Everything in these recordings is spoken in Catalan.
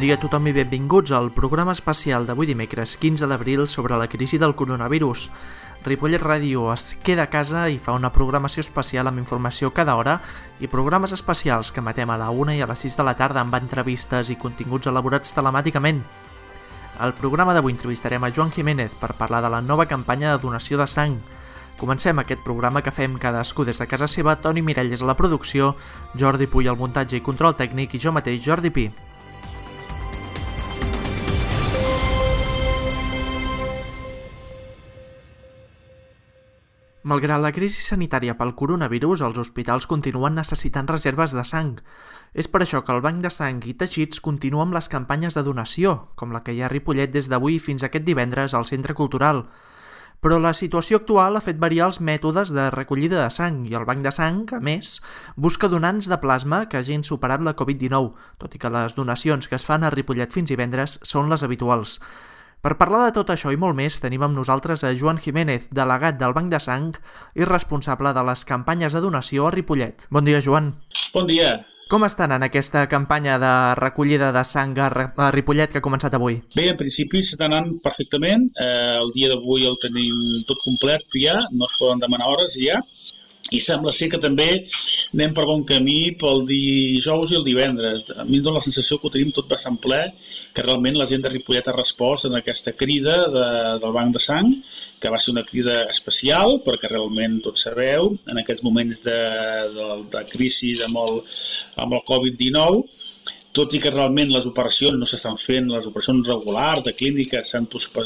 dia a tothom i benvinguts al programa especial d'avui dimecres 15 d'abril sobre la crisi del coronavirus. Ripollet Ràdio es queda a casa i fa una programació especial amb informació cada hora i programes especials que emetem a la 1 i a les 6 de la tarda amb entrevistes i continguts elaborats telemàticament. Al programa d'avui entrevistarem a Joan Jiménez per parlar de la nova campanya de donació de sang. Comencem aquest programa que fem cadascú des de casa seva. Toni Miralles a la producció, Jordi Puy al muntatge i control tècnic i jo mateix, Jordi Pi. Malgrat la crisi sanitària pel coronavirus, els hospitals continuen necessitant reserves de sang. És per això que el Banc de Sang i Teixits continua amb les campanyes de donació, com la que hi ha a Ripollet des d'avui fins aquest divendres al Centre Cultural. Però la situació actual ha fet variar els mètodes de recollida de sang i el Banc de Sang, a més, busca donants de plasma que hagin superat la Covid-19, tot i que les donacions que es fan a Ripollet fins divendres són les habituals. Per parlar de tot això i molt més, tenim amb nosaltres a Joan Jiménez, delegat del Banc de Sang i responsable de les campanyes de donació a Ripollet. Bon dia, Joan. Bon dia. Com estan en aquesta campanya de recollida de sang a Ripollet que ha començat avui? Bé, en principi s'està anant perfectament. El dia d'avui el tenim tot complet ja, no es poden demanar hores ja. I sembla ser que també anem per bon camí pel dijous i el divendres. A mi em dóna la sensació que ho tenim tot bastant ple, que realment la gent de Ripollet ha respost en aquesta crida del Banc de Sang, que va ser una crida especial, perquè realment, tots sabeu, en aquests moments de crisi amb el Covid-19, tot i que realment les operacions no s'estan fent, les operacions regulars de clínica s'han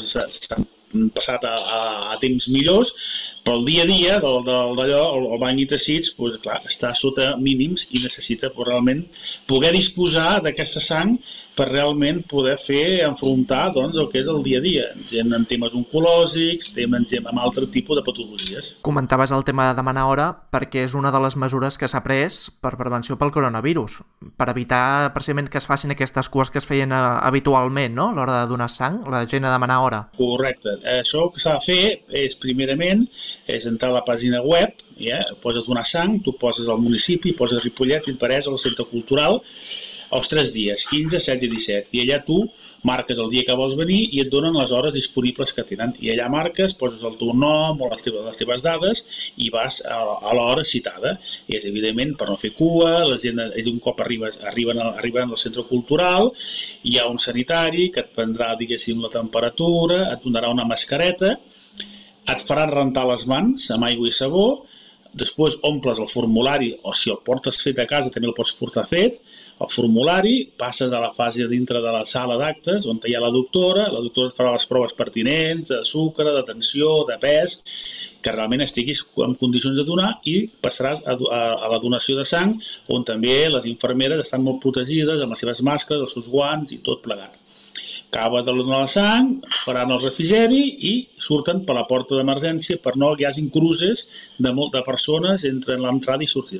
passat a temps millors, però el dia a dia d'allò, el banc i teixits, doncs, clar, està sota mínims i necessita realment poder disposar d'aquesta sang per realment poder enfrontar doncs, el que és el dia a dia. Gent amb temes oncològics, gent amb altre tipus de patologies. Comentaves el tema de demanar hora perquè és una de les mesures que s'ha pres per prevenció pel coronavirus, per evitar precisament que es facin aquestes cues que es feien habitualment, no?, a l'hora de donar sang, la gent a demanar hora. Correcte. Això que s'ha de fer és, primerament, entrar a la pàgina web, poses donar sang, tu poses el municipi, poses Ripollet, i et apareix al Centre Cultural els 3 dies, 15, 16 i 17, i allà tu marques el dia que vols venir i et donen les hores disponibles que tenen, i allà marques, poses el teu nom o les teves dades i vas a l'hora citada, i és evidentment per no fer cua, la gent un cop arriben al Centre Cultural, hi ha un sanitari que et prendrà, diguéssim, la temperatura, et donarà una mascareta, et farà rentar les mans amb aigua i sabó, després omples el formulari, o si el portes fet a casa també el pots portar fet, el formulari, passes a la fase dintre de la sala d'actes on hi ha la doctora et farà les proves pertinents, de sucre, de tensió, de pes, que realment estiguis en condicions de donar, i passaràs a la donació de sang, on també les infermeres estan molt protegides amb les seves màscares, els seus guants i tot plegat. Acabes de donar la sang, faran el refrigeri i surten per la porta d'emergència per no que hi hagin cruces de persones entre l'entrada i sortida.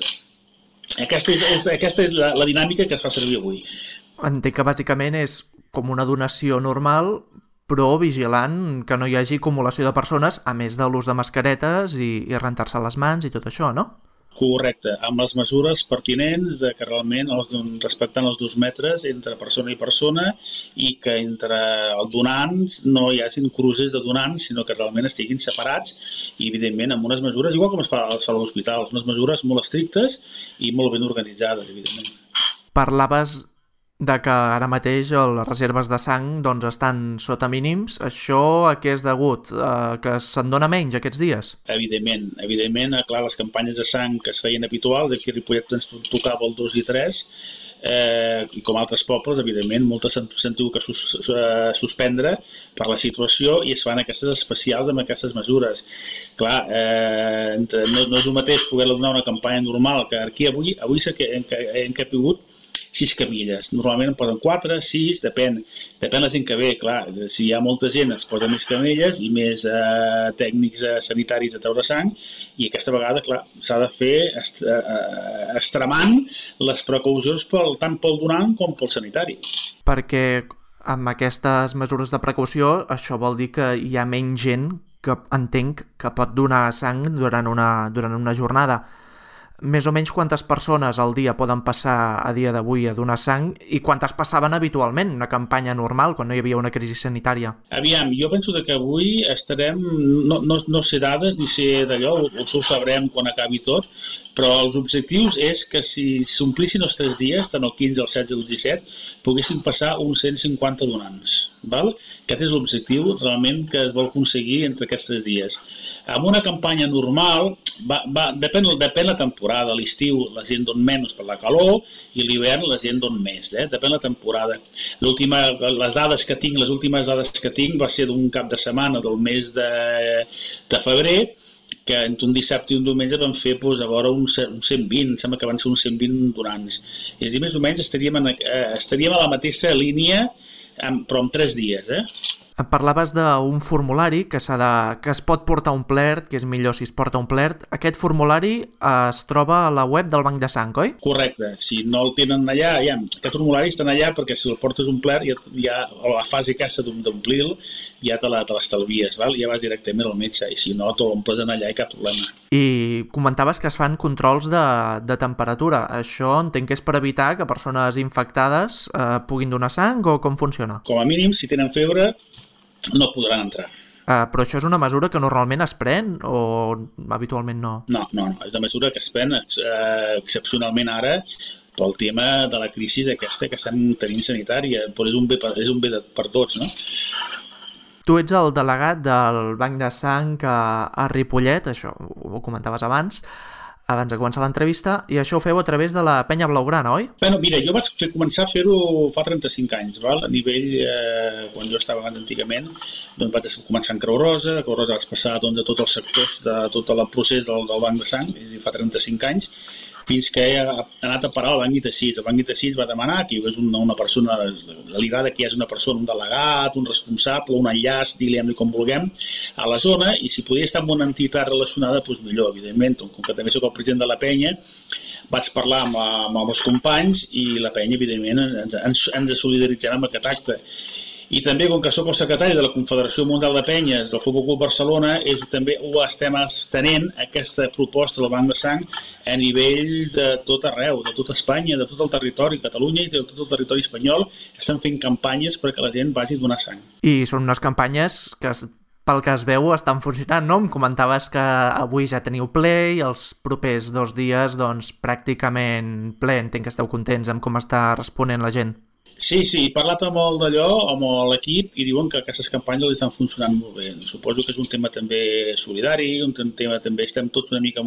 Aquesta és la dinàmica que es fa servir avui. Entenc que bàsicament és com una donació normal, però vigilant que no hi hagi acumulació de persones, a més de l'ús de mascaretes i rentar-se les mans i tot això, no? Correcte, amb les mesures pertinents de que realment respectant els 2 metres entre persona i persona i que entre els donants no hi hagin cruces de donants, sinó que realment estiguin separats i, evidentment, amb unes mesures, igual com es fa a l'hospital, unes mesures molt estrictes i molt ben organitzades, evidentment. Parlaves de que ara mateix les reserves de sang doncs, estan sota mínims. Això a què és degut? Que se'n dona menys aquests dies? Evidentment, clar, les campanyes de sang que es feien habituals, aquí a Ripollet ens tocava el 2 i 3, i com altres pobles, evidentment, moltes s'han tingut que suspendre per la situació i es fan aquestes especials amb aquestes mesures. Clar, no és el mateix poder donar una campanya normal, que aquí avui hem capigut 6 camilles. Normalment en posen 4, 6, depèn la gent que ve, clar, si hi ha molta gent es posen més camelles i més tècnics sanitaris a treure sang, i aquesta vegada, clar, s'ha de fer extremant les precaucions tant pel donant com pel sanitari. Perquè amb aquestes mesures de precaució això vol dir que hi ha menys gent que entenc que pot donar sang durant una jornada. més o menys quantes persones al dia poden passar a dia d'avui a donar sang i quantes passaven habitualment, una campanya normal, quan no hi havia una crisi sanitària? Aviam, jo penso que avui estarem, no sé dades ni sé d'allò, ho sabrem quan acabi tot, però els objectius és que si s'omplissin els 3 dies, tant el 15, el 16 i el 17, poguessin passar uns 150 donants. Val? Aquest és l'objectiu realment que es vol aconseguir entre aquests 3 dies. Amb una campanya normal, depèn la temporada. A l'estiu la gent don menys per la calor i a l'hivern la gent don més. Depèn la temporada. Les dades que tinc, les últimes dades que tinc va ser d'un cap de setmana del mes de febrer, que entre un dissabte i un diumenge vam fer a veure uns 120, sembla que van ser uns 120 donants. És a dir, més o menys estaríem a la mateixa línia, però en 3 dies. Parlaves d'un formulari que es pot portar omplert, que és millor si es porta omplert. Aquest formulari es troba a la web del Banc de Sang, oi? Correcte. Si no el tenen allà, aquest formulari està allà perquè si el portes omplert, ja la fase aquesta d'omplir-lo ja te l'estalvies, ja vas directament al metge, i si no, te l'omples allà i cap problema. I comentaves que es fan controls de temperatura. Això entenc que és per evitar que persones infectades puguin donar sang, o com funciona? Com a mínim, si tenen febre, no podran entrar. Però això és una mesura que normalment es pren o habitualment no? No, és una mesura que es pren excepcionalment ara pel tema de la crisi aquesta que estem tenint sanitària, però és un bé per tots, no? Tu ets el delegat del Banc de Sang a Ripollet, això ho comentaves abans de començar l'entrevista, i això ho feu a través de la Penya Blaugrana, oi? Bueno, mira, jo vaig començar a fer-ho fa 35 anys, a nivell, quan jo estava antigament, doncs vaig començar en Creu Roja vaig passar a tots els sectors de tot el procés del Banc de Sang, és a dir, fa 35 anys, fins que he anat a parar al Banc i Teixits. El Banc i Teixits va demanar que hi hagués una persona, li agrada que hi hagi una persona, un delegat, un responsable, un enllaç, diguem-li com vulguem, a la zona, i si podia estar amb una entitat relacionada, doncs millor, evidentment. Com que també soc el president de la penya, vaig parlar amb els companys i la penya, evidentment, ens solidaritzem amb aquest acte. I també, com que soc el secretari de la Confederació Mundial de Penyes del Futbol Club Barcelona, també ho estem estenent, aquesta proposta del Banc de Sang, a nivell de tot arreu, de tot Espanya, de tot el territori, Catalunya i de tot el territori espanyol. Estem fent campanyes perquè la gent vagi a donar sang. I són unes campanyes que, pel que es veu, estan funcionant, no? Em comentaves que avui ja teniu ple i els propers 2 dies, doncs, pràcticament ple. Entenc que esteu contents amb com està responent la gent. Sí, he parlat amb l'equip i diuen que aquestes campanyes estan funcionant molt bé. Suposo que és un tema també solidari, un tema també estem tots una mica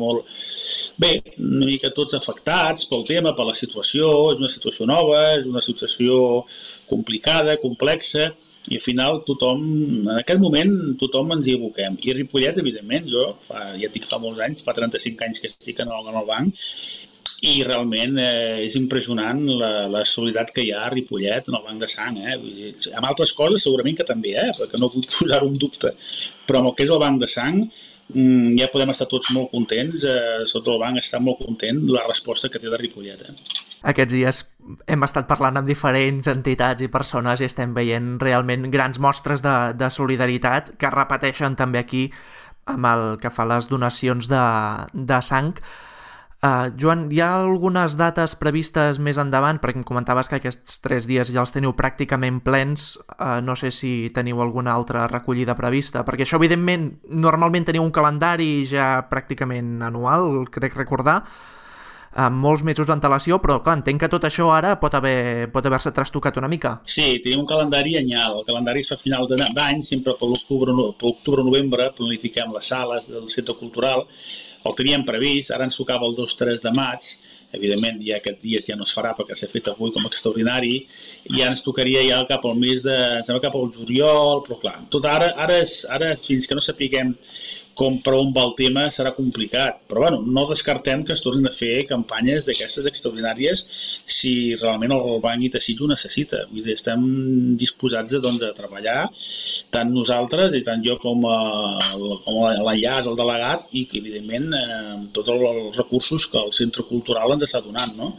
tots afectats pel tema, per la situació, és una situació nova, és una situació complicada, complexa, i al final en aquest moment tothom ens hi aboquem. I a Ripollet, evidentment, jo ja et dic fa molts anys, fa 35 anys que estic en el banc, i realment és impressionant la solidaritat que hi ha a Ripollet en el Banc de Sang. Amb altres coses segurament que també, perquè no vull posar-ho en dubte, però amb el que és el Banc de Sang ja podem estar tots molt contents, sota el banc està molt content la resposta que té de Ripollet. Aquests dies hem estat parlant amb diferents entitats i persones i estem veient realment grans mostres de solidaritat que es repeteixen també aquí amb el que fa les donacions de sang. Joan, hi ha algunes dates previstes més endavant? Perquè em comentaves que aquests 3 dies ja els teniu pràcticament plens. No sé si teniu alguna altra recollida prevista, perquè això, evidentment, normalment teniu un calendari ja pràcticament anual, crec recordar, amb molts mesos d'antelació, però clar, entenc que tot això ara pot haver-se trastocat una mica. Sí, tenim un calendari anyal. El calendari es fa a final d'any, sempre per l'octubre-novembre planifiquem les sales del centre cultural. El teníem previst, ara ens tocava el 2-3 de maig, evidentment ja aquests dies ja no es farà perquè s'ha fet avui com a extraordinari, i ja ens tocaria ja cap al mes cap al juliol, però clar, tot ara fins que no sapiguem per on va el tema serà complicat, però bueno, no descartem que es tornin a fer campanyes d'aquestes extraordinàries si realment el Banc i Teixits ho necessita. Vull dir, estem disposats a treballar, tant nosaltres i tant jo com l'enllaç, el delegat, i que evidentment tots els recursos que el centre cultural ens està donant, no?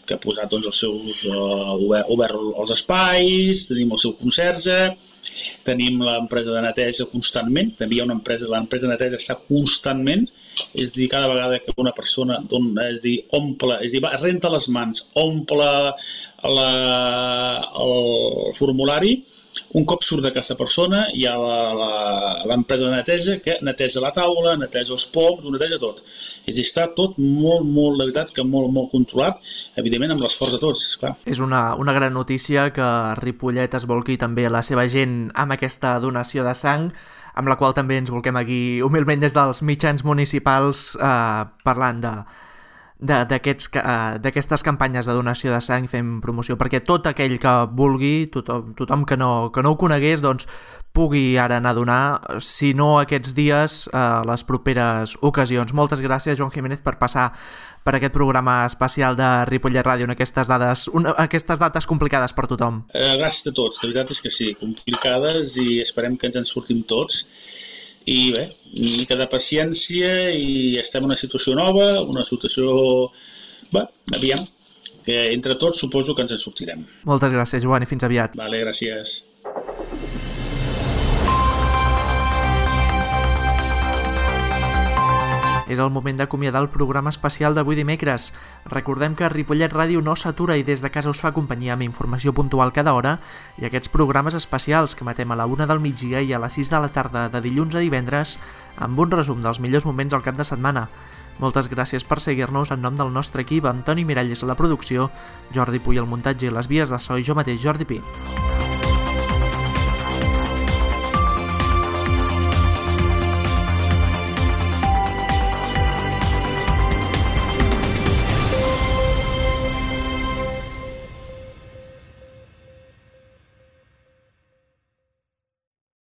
que ha posat doncs, els seus, obert els espais, tenim el seu conserge, tenim l'empresa de neteja constantment, també hi ha l'empresa de neteja està constantment, és a dir, cada vegada que una persona renta les mans, omple el formulari, un cop surt d'aquesta persona hi ha l'empresa de neteja que neteja la taula, neteja els poms, ho neteja tot. És a dir, està tot molt, la veritat, que molt controlat, evidentment amb l'esforç de tots, esclar. És una gran notícia que Ripollet es volqui també a la seva gent amb aquesta donació de sang, amb la qual també ens volquem aquí humilment des dels mitjans municipals parlant d'aquestes campanyes de donació de sang i fem promoció perquè tot aquell que vulgui, tothom que no ho conegués, doncs pugui ara anar a donar, si no aquests dies, a les properes ocasions. Moltes gràcies, Joan Jiménez, per passar per aquest programa especial de Ripollet Ràdio en aquestes dates complicades per tothom. Gràcies a tots, la veritat és que sí, complicades, i esperem que ens en sortim tots. I bé, una mica de paciència, i estem en una situació nova, una situació... Bé, aviam, que entre tots suposo que ens en sortirem. Moltes gràcies, Joan, i fins aviat. Vale, gràcies. És el moment d'acomiadar el programa especial d'avui dimecres. Recordem que Ripollet Ràdio no s'atura i des de casa us fa companyia amb informació puntual cada hora i aquests programes especials que emetem a la 1 del migdia i a les 6 de la tarda de dilluns a divendres amb un resum dels millors moments al cap de setmana. Moltes gràcies per seguir-nos en nom del nostre equip, amb Toni Miralles a la producció, Jordi Puy al muntatge i les vies de so i jo mateix, Jordi Pi.